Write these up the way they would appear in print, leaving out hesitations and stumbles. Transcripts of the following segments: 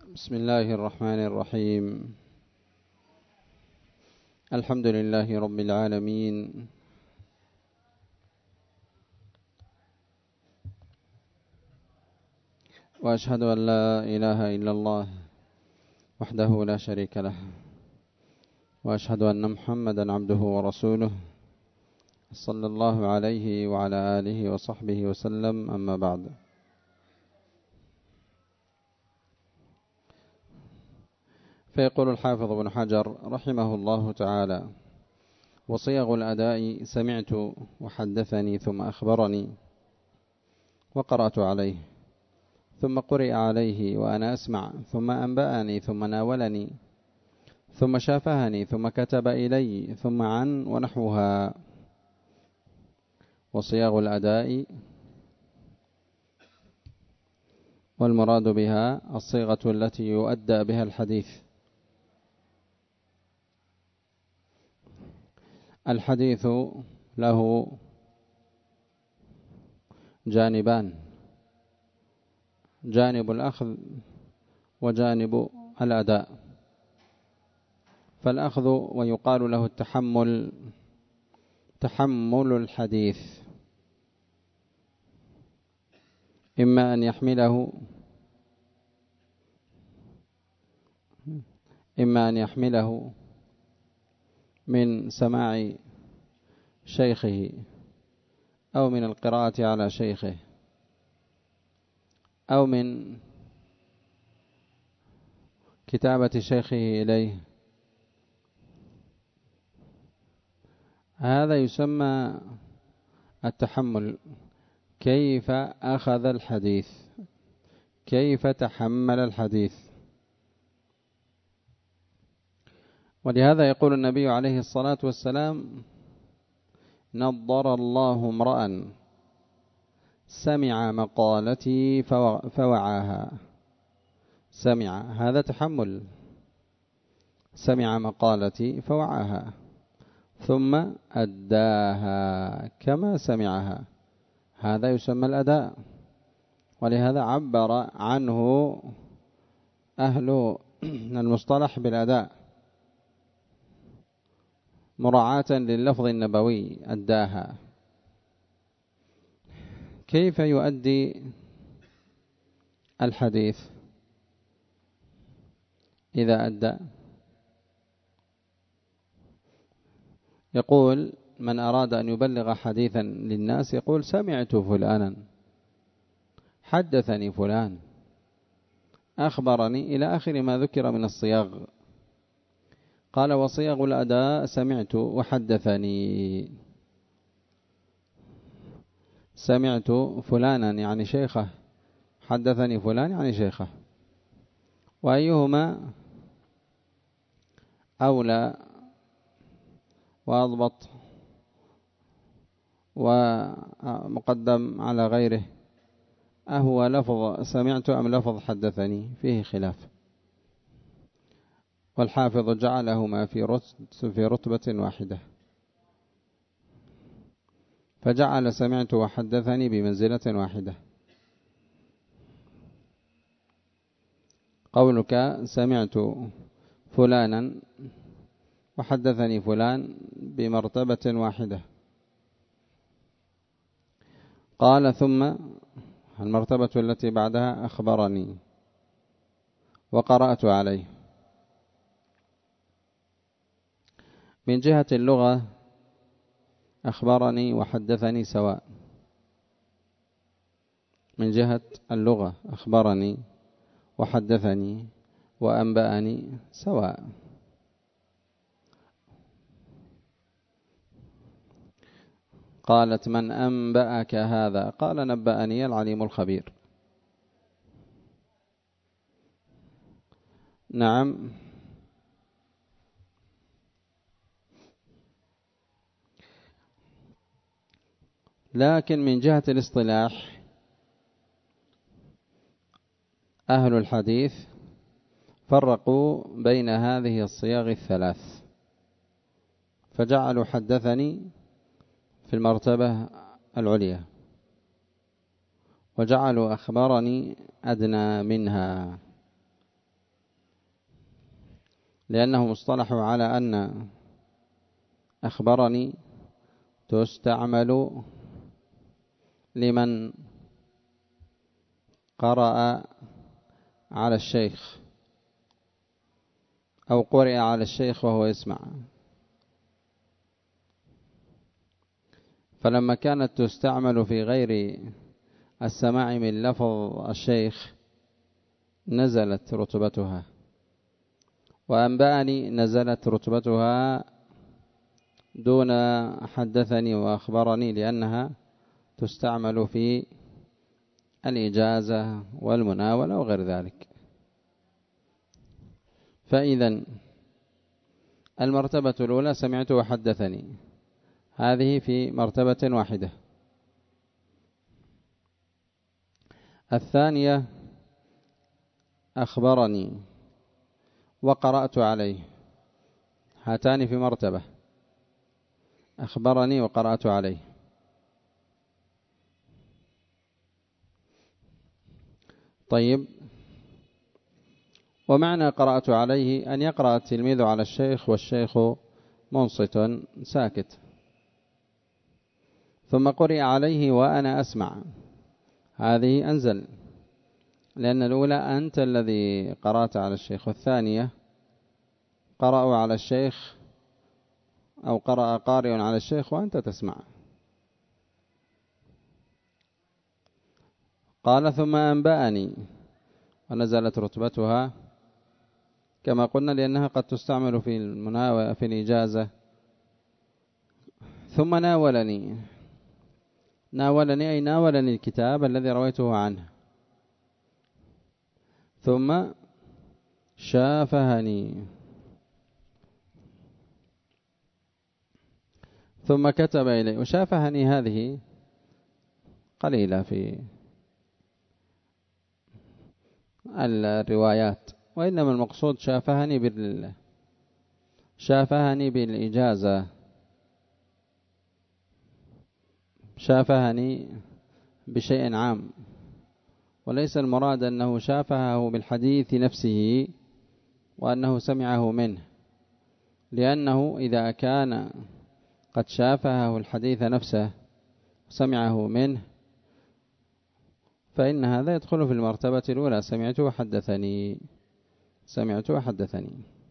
بسم الله الرحمن الرحيم. الحمد لله رب العالمين، وأشهد أن لا إله إلا الله وحده لا شريك له، وأشهد أن محمدا عبده ورسوله صلى الله عليه وعلى آله وصحبه وسلم. أما بعد، فيقول الحافظ ابن حجر رحمه الله تعالى: وصيغ الأداء سمعت وحدثني ثم أخبرني وقرأت عليه ثم قرئ عليه وأنا أسمع ثم أنبأني ثم ناولني ثم شافهني ثم كتب إلي ثم عن ونحوها. وصيغ الأداء والمراد بها الصيغة التي يؤدى بها الحديث. الحديث له جانبان: جانب الأخذ وجانب الأداء. فالأخذ ويقال له التحمل، تحمل الحديث، إما أن يحمله من سماع شيخه أو من القراءة على شيخه أو من كتابة شيخه إليه. هذا يسمى التحمل، كيف أخذ الحديث، كيف تحمل الحديث. ولهذا يقول النبي عليه الصلاة والسلام: نضر الله امرأ سمع مقالتي فوعاها. سمع، هذا تحمل، سمع مقالتي فوعاها ثم أداها كما سمعها، هذا يسمى الأداء. ولهذا عبر عنه أهل المصطلح بالأداء مراعاة لللفظ النبوي: أداها. كيف يؤدي الحديث إذا أدى؟ يقول من أراد أن يبلغ حديثا للناس يقول: سمعت فلانا، حدثني فلان، أخبرني، إلى آخر ما ذكر من الصياغ. قال: وصيغ الأداء سمعت وحدثني. سمعت فلانا يعني شيخه، حدثني فلان يعني شيخه. وأيهما أولى وأضبط ومقدم على غيره؟ أهو لفظ سمعت أم لفظ حدثني؟ فيه خلاف. والحافظ جعلهما في رتبة واحدة، فجعل سمعت وحدثني بمنزلة واحدة. قولك سمعت فلانا وحدثني فلان بمرتبة واحدة. قال: ثم المرتبة التي بعدها أخبرني وقرأت عليه. من جهة اللغة أخبرني وحدثني سواء، من جهة اللغة أخبرني وحدثني وأنبأني سواء. قالت: من أنبأك هذا؟ قال: نبأني العليم الخبير. نعم. لكن من جهة الاصطلاح أهل الحديث فرقوا بين هذه الصيغ الثلاث، فجعلوا حدثني في المرتبة العليا، وجعلوا أخبرني أدنى منها. لأنهم اصطلحوا على أن أخبرني تستعمل لمن قرأ على الشيخ أو قرئ على الشيخ وهو يسمع. فلما كانت تستعمل في غير السماع من لفظ الشيخ نزلت رتبتها، وأنبأني نزلت رتبتها دون حدثني وأخبرني، لأنها تستعمل في الإجازة والمناولة وغير ذلك. فإذا المرتبة الأولى سمعت وحدثني، هذه في مرتبة واحدة. الثانية أخبرني وقرأت عليه، هاتان في مرتبة، أخبرني وقرأت عليه. طيب، ومعنى قرأت عليه أن يقرأ التلميذ على الشيخ والشيخ منصت ساكت، ثم قرئ عليه وأنا أسمع، هذه أنزل، لأن الأولى أنت الذي قرأت على الشيخ، والثانية قرأوا على الشيخ أو قرأ قارئ على الشيخ وأنت تسمع. قال ثم أنبأني، ونزلت رتبتها كما قلنا لأنها قد تستعمل في المناولة في الإجازة. ثم ناولني، ناولني أي ناولني الكتاب الذي رويته عنه. ثم شافهني، ثم كتب إلي. وشافهني هذه قليلة في الروايات، وإنما المقصود شافهني بالإجازة، شافهني بشيء عام، وليس المراد أنه شافهه بالحديث نفسه وأنه سمعه منه، لأنه إذا كان قد شافهه الحديث نفسه سمعه منه فإن هذا يدخل في المرتبة الأولى، سمعت وحدثني، سمعت وحدثني.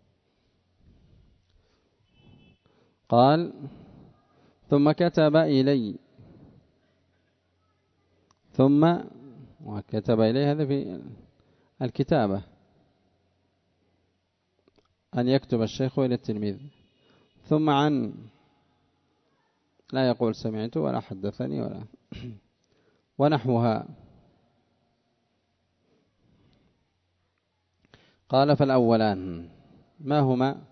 قال ثم كتب إلي، ثم وكتب إلي، هذا في الكتابة، أن يكتب الشيخ إلى التلميذ. ثم عن، لا يقول سمعت ولا حدثني ولا ونحوها. قال فالأولان ما هما؟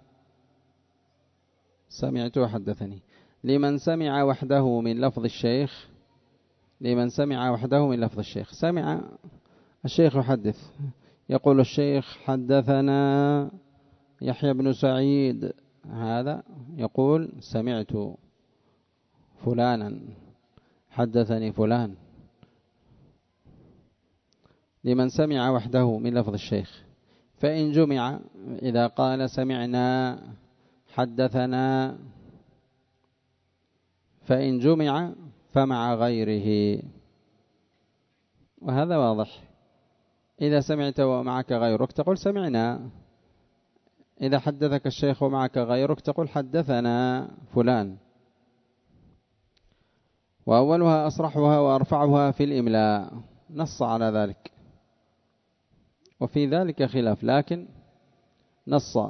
سمعت وحدثني لمن سمع وحده من لفظ الشيخ، لمن سمع وحده من لفظ الشيخ، سمع الشيخ يحدث، يقول الشيخ حدثنا يحيى بن سعيد، هذا يقول سمعت فلانا حدثني فلان. لمن سمع وحده من لفظ الشيخ. فإن جمع، إذا قال سمعنا حدثنا، فإن جمع فمع غيره، وهذا واضح. إذا سمعت ومعك غيرك تقول سمعنا، إذا حدثك الشيخ ومعك غيرك تقول حدثنا فلان. وأولها أصرحها وأرفعها في الإملاء، نص على ذلك، وفي ذلك خلاف، لكن نص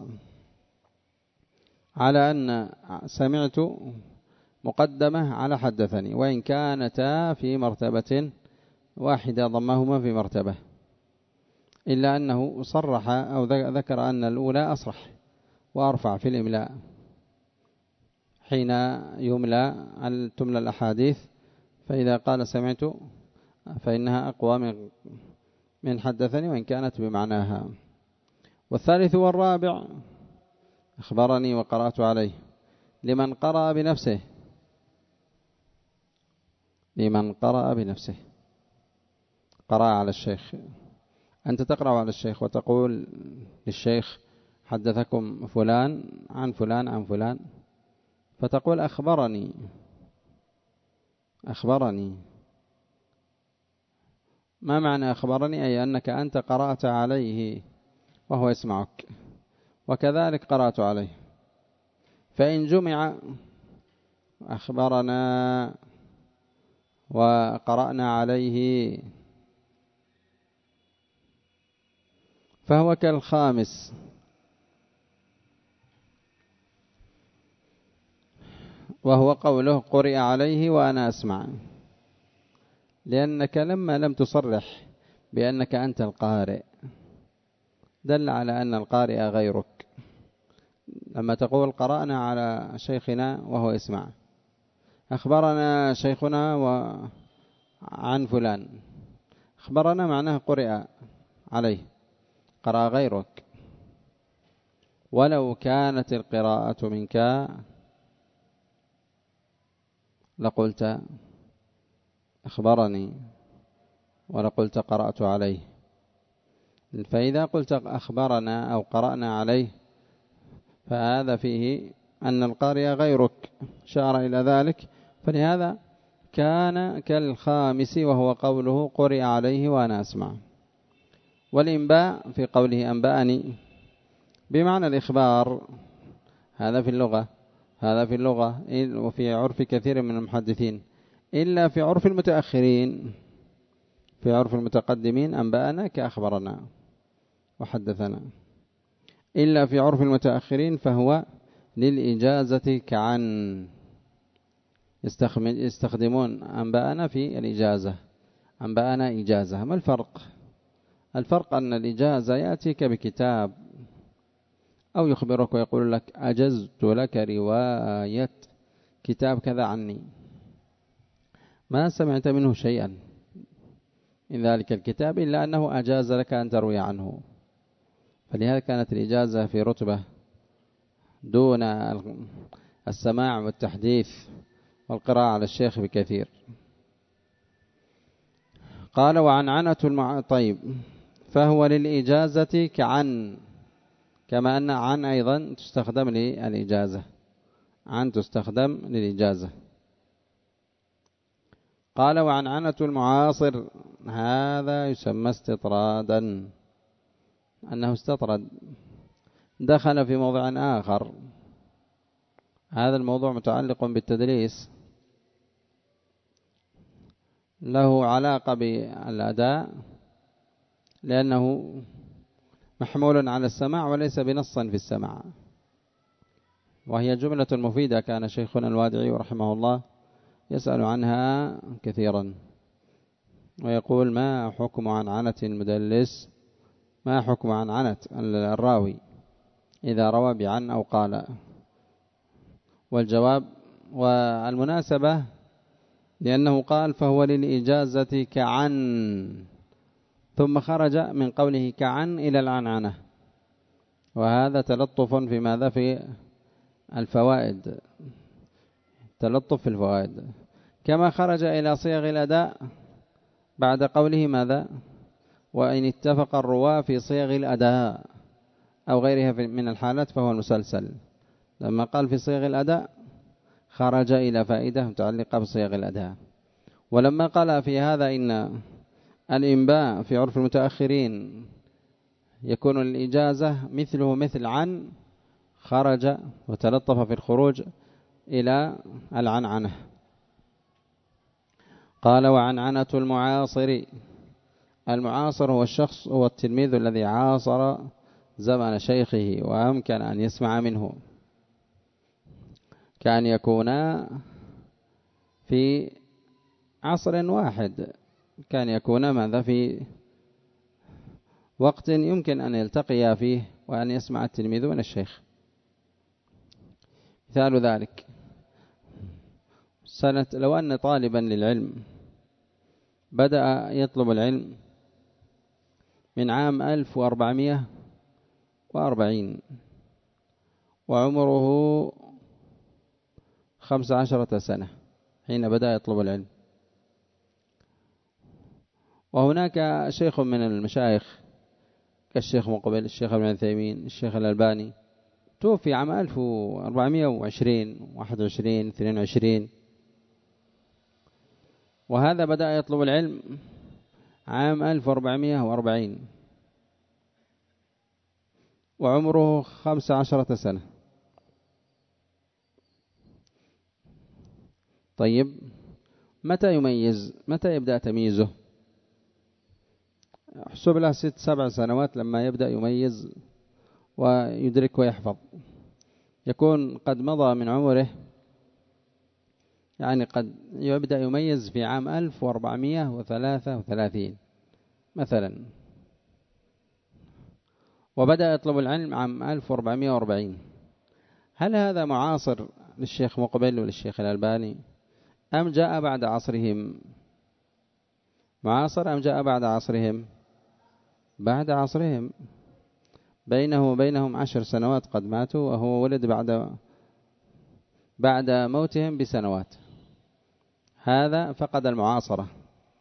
على أن سمعت مقدمة على حدثني، وإن كانتا في مرتبة واحدة ضمهما في مرتبة، إلا أنه صرح أو ذكر أن الأولى أصرح وأرفع في الإملاء، حين تملى الأحاديث، فإذا قال سمعت فإنها أقوى من حدثني وإن كانت بمعناها. والثالث والرابع أخبرني وقرأت عليه، لمن قرأ بنفسه، لمن قرأ بنفسه، قرأ على الشيخ، أنت تقرأ على الشيخ وتقول للشيخ حدثكم فلان عن فلان عن فلان، فتقول أخبرني. ما معنى أخبرني؟ أي أنك أنت قرأت عليه وهو يسمعك، وكذلك قرأت عليه. فإن جمع أخبرنا وقرأنا عليه فهو كالخامس، وهو قوله قرئ عليه وأنا أسمع، لأنك لما لم تصرح بأنك أنت القارئ دل على أن القارئ غيرك. لما تقول قرأنا على شيخنا وهو يسمع، أخبرنا شيخنا عن فلان، أخبرنا معناه قرئ عليه، قرأ غيرك. ولو كانت القراءة منك لقلت أخبرني ولقلت قرأت عليه. فإذا قلت أخبرنا أو قرأنا عليه فهذا فيه أن القارئ غيرك، شار إلى ذلك، فلهذا كان كالخامس وهو قوله قرئ عليه وأنا أسمع. والإنباء في قوله أنبأني بمعنى الإخبار، هذا في اللغة وفي عرف كثير من المحدثين، إلا في عرف المتأخرين. في عرف المتقدمين أنبأنا كأخبرنا وحدثنا، إلا في عرف المتأخرين فهو للإجازة كعن، يستخدمون أنبأنا في الإجازة، أنبأنا إجازة. ما الفرق؟ الفرق أن الإجازة يأتيك بكتاب أو يخبرك ويقول لك أجزت لك رواية كتاب كذا عني، ما سمعت منه شيئا من ذلك الكتاب إلا أنه أجاز لك أن تروي عنه. فلهذا كانت الإجازة في رتبة دون السماع والتحديث والقراءة على الشيخ بكثير. قال وعنعنة طيب، فهو للإجازة كعن، كما أن عن أيضا تستخدم للإجازة، عن تستخدم للإجازة. قال وعنعنة المعاصر، هذا يسمى استطرادا، أنه استطرد، دخل في موضع آخر. هذا الموضوع متعلق بالتدليس، له علاقة بالأداء، لأنه محمول على السماع وليس بنصا في السماع، وهي جملة مفيدة كان شيخنا الوادعي رحمه الله يسأل عنها كثيرا، ويقول ما حكم عنعنة المدلس، ما حكم عنعنة الراوي إذا روى بعن أو قال. والجواب والمناسبة لأنه قال فهو للإجازة كعن، ثم خرج من قوله كعن إلى العنعنة، وهذا تلطف في ماذا؟ في الفوائد، تلطف في الفوائد. كما خرج إلى صيغ الأداء بعد قوله ماذا؟ وإن اتفق الرواة في صيغ الأداء أو غيرها من الحالات فهو المسلسل. لما قال في صيغ الأداء خرج إلى فائدة متعلقة بصيغ الأداء. ولما قال في هذا إن الإنباء في عرف المتأخرين يكون الإجازة مثله مثل عن، خرج وتلطف في الخروج إلى العنعنة. قال وعنعنة المعاصر، المعاصر هو الشخص، هو التلميذ الذي عاصر زمن شيخه وأمكن أن يسمع منه، كان يكون في عصر واحد، كان يكون ماذا؟ في وقت يمكن أن يلتقي فيه وأن يسمع التلميذ من الشيخ. مثال ذلك لو أن طالبا للعلم بدأ يطلب العلم من عام 1440 وعمره 15 سنة حين بدأ يطلب العلم، وهناك شيخ من المشايخ كالشيخ مقبل، الشيخ ابن عثيمين، الشيخ الألباني، توفي عام 1420 21 22، وهذا بدأ يطلب العلم عام 1440 وعمره 15 سنة. طيب متى يميز؟ متى يبدأ تمييزه؟ احسب له 6 7 سنوات لما يبدأ يميز ويدرك ويحفظ، يكون قد مضى من عمره، يعني قد يبدأ يميز في عام 1433 مثلا، وبدأ يطلب العلم عام 1440. هل هذا معاصر للشيخ مقبل وللشيخ الألباني أم جاء بعد عصرهم؟ معاصر أم جاء بعد عصرهم؟ بعد عصرهم، بينه وبينهم 10 سنوات، قد ماتوا وهو ولد بعد موتهم بسنوات. هذا فقد المعاصرة.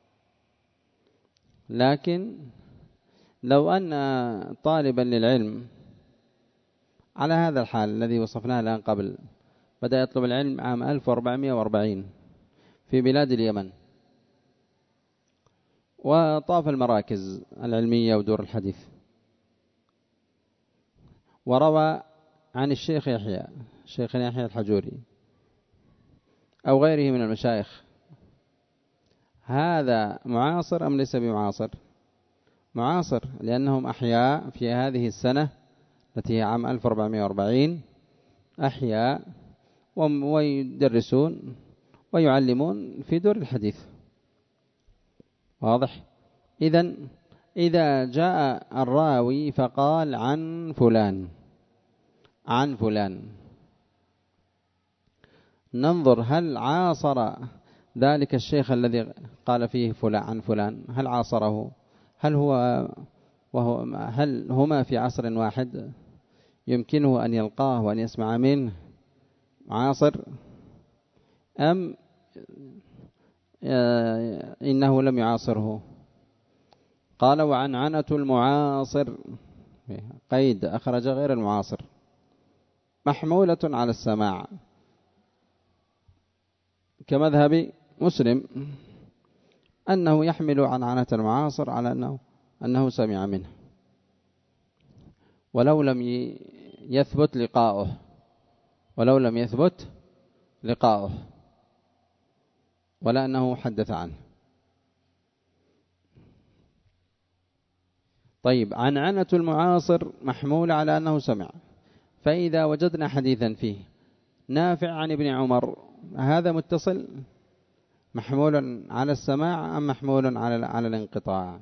لكن لو أن طالبا للعلم على هذا الحال الذي وصفناه الآن قبل، بدأ يطلب العلم عام 1440 في بلاد اليمن، وطاف المراكز العلمية ودور الحديث، وروى عن الشيخ يحيى الحجوري أو غيره من المشايخ، هذا معاصر أم ليس بمعاصر؟ معاصر، لأنهم أحياء في هذه السنة التي هي عام 1440، أحياء ويدرسون ويعلمون في دور الحديث. واضح؟ إذا جاء الراوي فقال عن فلان، ننظر هل عاصر ذلك الشيخ الذي قال فيه فلان عن فلان، هل عاصره؟ هل هما في عصر واحد يمكنه أن يلقاه وأن يسمع منه عاصر، أم إنه لم يعاصره؟ قال وعنعنة المعاصر، قيد أخرج غير المعاصر، محمولة على السماع، كمذهب مسلم أنه يحمل عنعنة المعاصر على أنه سمع منه ولو لم يثبت لقاؤه ولا أنه حدث عنه. طيب عنعنة المعاصر محمول على أنه سمع، فإذا وجدنا حديثا فيه نافع عن ابن عمر، هذا متصل محمول على السماع أم محمول على الانقطاع؟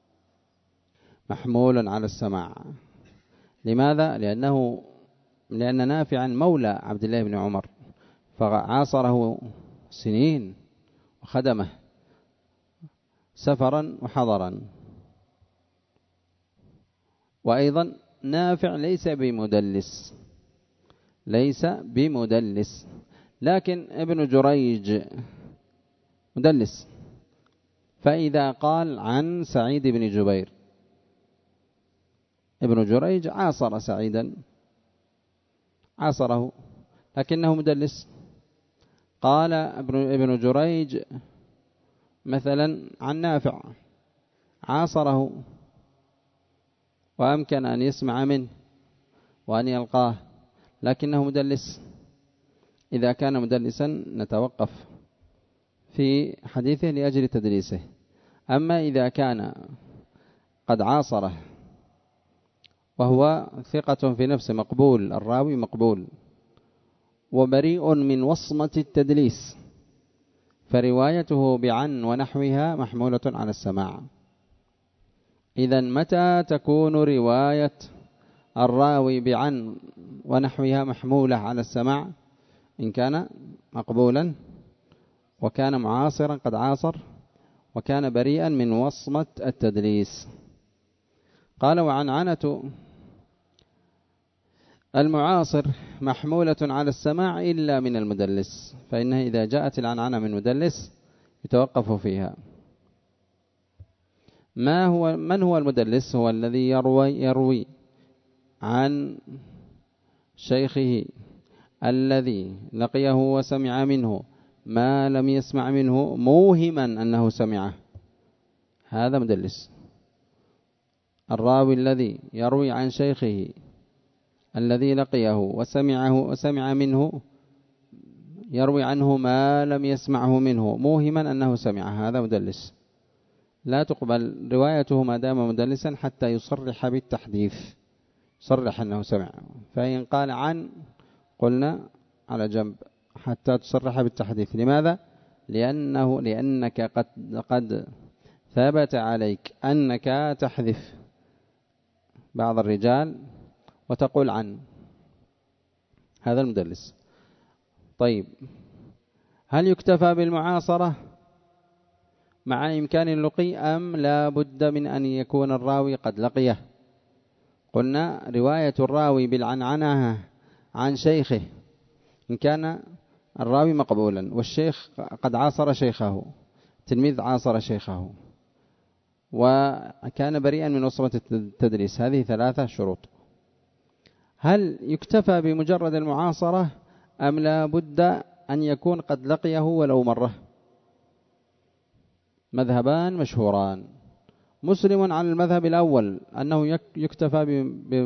محمول على السماع. لماذا؟ لأن نافعا مولى عبد الله بن عمر، فعاصره سنين وخدمه سفرا وحضرا. وأيضا نافع ليس بمدلس، لكن ابن جريج مدلس، فإذا قال عن سعيد بن جبير، ابن جريج عاصر سعيدا، عاصره لكنه مدلس، قال ابن جريج مثلا عن نافع، عاصره وأمكن أن يسمع منه وأن يلقاه، لكنه مدلس. إذا كان مدلسا نتوقف في حديثه لأجل تدليسه. أما إذا كان قد عاصره وهو ثقة في نفسه مقبول، الراوي مقبول وبريء من وصمة التدليس، فروايته بعن ونحوها محمولة على السماع. إذن متى تكون رواية الراوي بعن ونحوها محمولة على السماع؟ إن كان مقبولا وكان معاصرا قد عاصر وكان بريئا من وصمة التدليس. قال وعنعنة المعاصر محمولة على السماع إلا من المدلس، فإنها إذا جاءت العنعنة من مدلس يتوقف فيها. من هو المدلس؟ هو الذي يروي عن شيخه الذي لقيه وسمع منه ما لم يسمع منه موهما أنه سمعه، هذا مدلس. الراوي الذي يروي عن شيخه الذي لقيه وسمع منه يروي عنه ما لم يسمعه منه موهما أنه سمعه، هذا مدلس. لا تقبل روايته ما دام مدلسا حتى يصرح بالتحديث، صرح أنه سمع. فإن قال عن قلنا على جنب حتى تصرح بالتحديث. لماذا؟ لأنك قد ثبت عليك أنك تحذف بعض الرجال وتقول عن، هذا المدلس. طيب، هل يكتفى بالمعاصرة مع إمكان اللقي أم لا بد من أن يكون الراوي قد لقيه؟ قلنا رواية الراوي بالعنعنة عن شيخه إن كان الراوي مقبولا والشيخ قد عاصر شيخه، تلميذ عاصر شيخه وكان بريئا من وصمة التدريس، هذه 3 شروط. هل يكتفى بمجرد المعاصرة أم لا بد أن يكون قد لقيه ولو مرة؟ مذهبان مشهوران. مسلم على المذهب الأول أنه يكتفى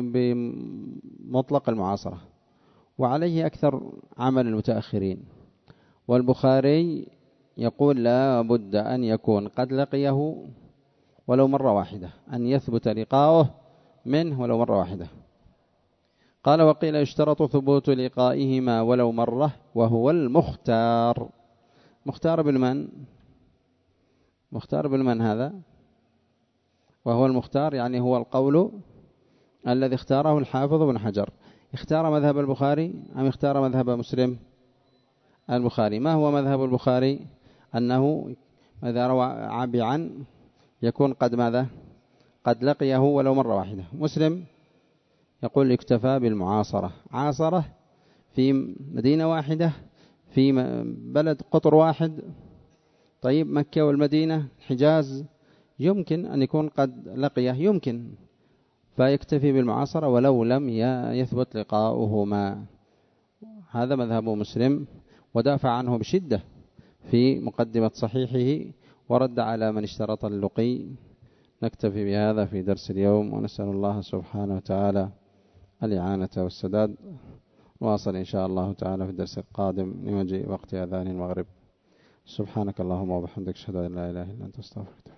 بمطلق المعاصرة، وعليه أكثر عمل المتأخرين. والبخاري يقول لا بد أن يكون قد لقيه ولو مرة واحدة، أن يثبت لقاؤه منه ولو مرة واحدة. قال وقيل يشترط ثبوت لقائهما ولو مرة وهو المختار. مختار بالمن؟ مختار بالمن هذا؟ وهو المختار يعني هو القول الذي اختاره الحافظ بن حجر. اختار مذهب البخاري أم اختار مذهب مسلم؟ البخاري. ما هو مذهب البخاري؟ أنه إذا روى عن يكون قد ماذا؟ قد لقيه ولو مرة واحدة. مسلم يقول يكتفى بالمعاصرة، عاصرة في مدينة واحدة في بلد قطر واحد. طيب مكة والمدينة حجاز يمكن أن يكون قد لقيه، يمكن، فيكتفي بالمعاصرة ولو لم يثبت لقاؤهما. هذا مذهب مسلم، ودافع عنه بشدة في مقدمة صحيحه ورد على من اشترط اللقي. نكتفي بهذا في درس اليوم، ونسأل الله سبحانه وتعالى الإعانة والسداد. واصل إن شاء الله تعالى في الدرس القادم لمجيء وقت أذان المغرب. سبحانك اللهم وبحمدك، أشهد أن لا إله إلا أنت، أستغفرك.